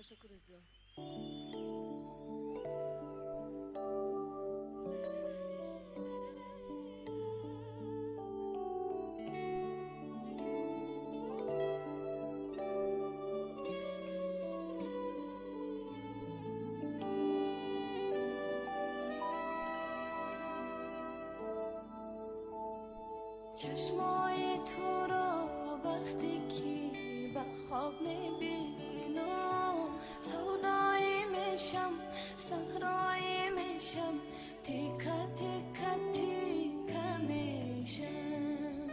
تشکر زیاد. چشمای تو را وقتی که به خواب میبینم سودایی میشم صحرایی میشم تیکه تیکه تیکه میشم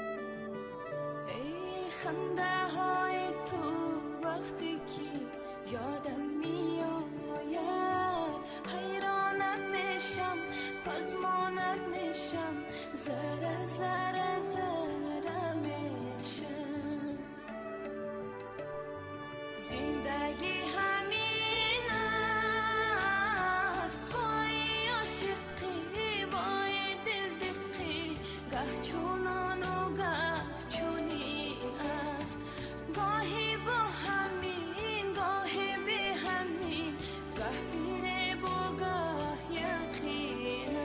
ای خنده های تو وقتی که یادم میآید حیرانت میشم پزمانت میشم ذره ذره ذره میشم زندگی همین است بای عاشقی بای دل دقی گه چونان و گه چونین است گاهی با همین گاهی بی همین گه فریب و گه یقین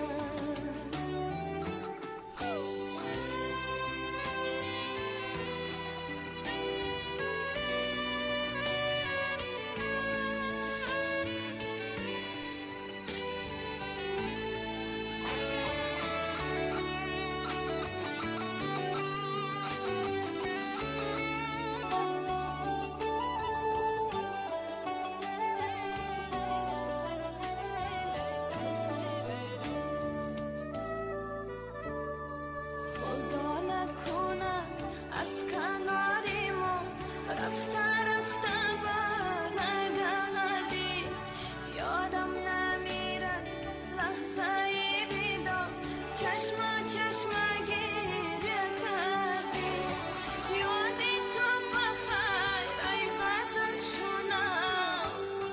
رفته رفته بر نگردی یادم نمیرد لحظه بیدار چشم چشم گریه کردی یادی تو بخیر ای غزل شنم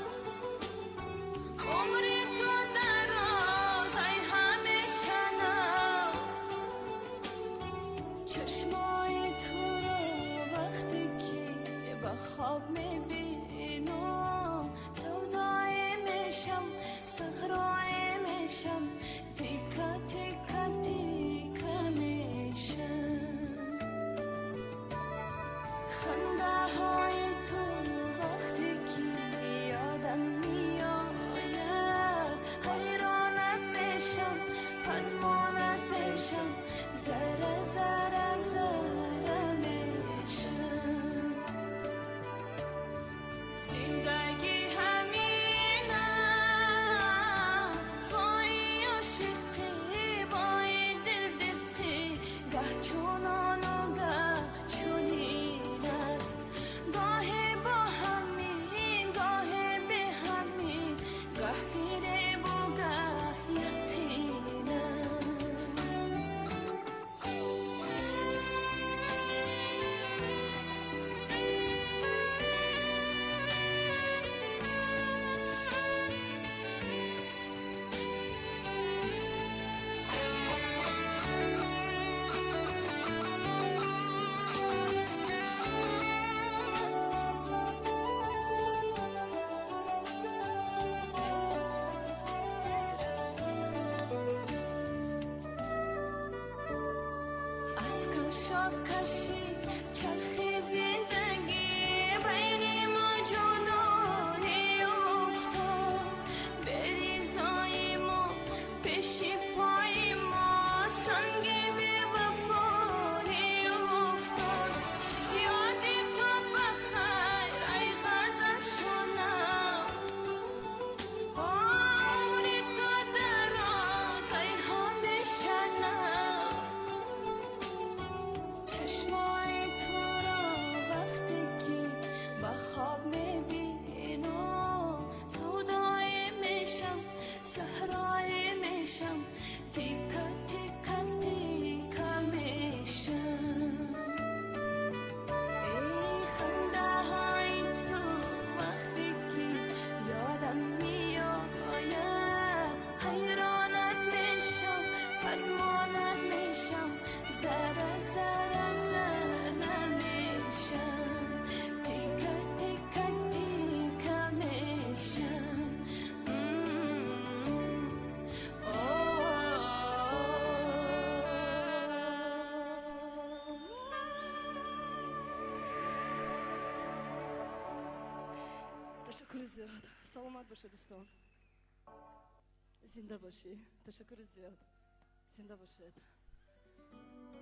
عمری تو دراز ای همیشه نو چشمای تو رو وقتی به خواب میبینم سودایی میشم صحرایی میشم تیکه تیکه تیکه میشم خنده های تو وقتی که یادم میآید حیرانت میشم پزمانت میشم ذره ذره ذره میشم زندگی همین است بای عاشقی بای دل دقی گه چونان و گه چونین است گاهی با همین گاهی به همین گه فریب و گه یقین کشی چرخی زندگی بین ما جدایی افتاد بریزای ما پیشی پای ما سنگی بی وفایی افتاد یادی تو بخیر ای غزل شنم عمری تو دراز ای همیشه نو چشمای تو را وقتی تشکر زیاد. سلامت باشه دوستان. زنده باشی. تشکر زیاد. زنده باشید.